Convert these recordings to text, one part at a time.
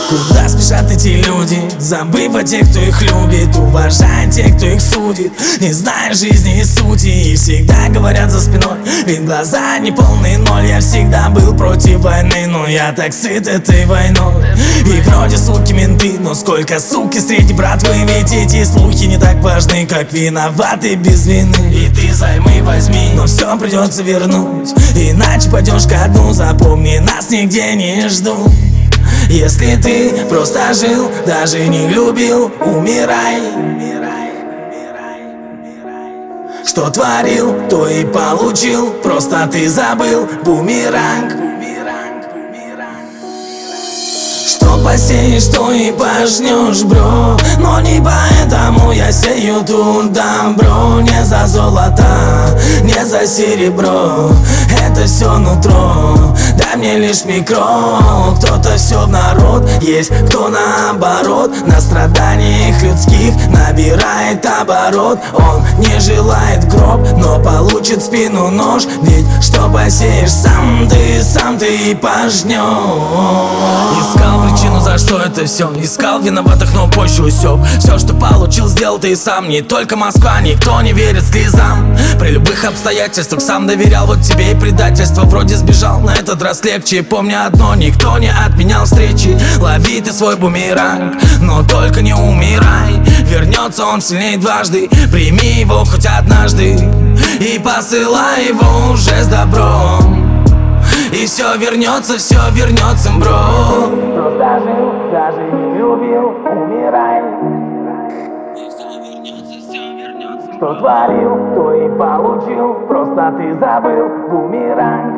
Куда спешат эти люди, забыв о тех, кто их любит, уважая тех, кто их судит, не зная жизни и сути, и всегда говорят за спиной, ведь глаза не полные ноль. Я всегда был против войны, но я так сыт этой войной. И вроде суки менты, но сколько суки среди братвы, ведь эти слухи не так важны, как виноваты без вины. И ты займы возьми, но все придется вернуть, иначе пойдешь ко дну. Запомни, нас нигде не ждут. Если ты просто жил, даже не любил, умирай. Что творил, то и получил, просто ты забыл. Бумеранг. Что посеешь, то и пожнешь, бро. Но не поэтому я сею тут добро. Не за золото, не за серебро, это все нутро. Дай мне лишь микро. Кто-то все в народ, есть кто наоборот, на страданиях людских набирает оборот. Он не желает гроб, но получит в спину нож. Ведь что посеешь сам ты и пожнешь. Искал причину, за что это все, искал виноватых, но позже усек. Все, что получил, сделал ты и сам. Не только Москва, никто не верит слезам. При любых обстоятельствах сам доверял, вот тебе и предательство. Вроде сбежал, на этот раз легче. Помни одно, никто не отменял встречи. Лови ты свой бумеранг, но только не умирай. Вернется он сильнее дважды, прими его хоть однажды и посылай его уже с добром. И все вернется, бро. Просто жил, даже не любил, умирай. И все вернется. Что творил, то и получил, просто ты забыл. Бумеранг.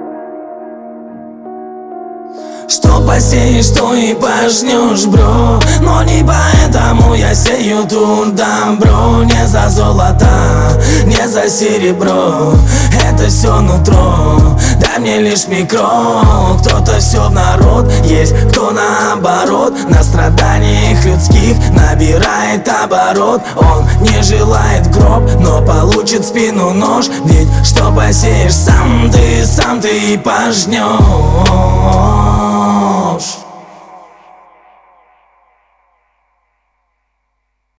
Что посеешь, то и пожнешь, бро. Но не поэтому я сею тут добро. Не за золото, не за серебро, это все нутро. Дай мне лишь микро. Кто-то все в народ, есть кто наоборот, на страданиях людских набирает оборот. Он не желает гроб, но получит в спину нож. Ведь что посеешь сам ты и пожнешь.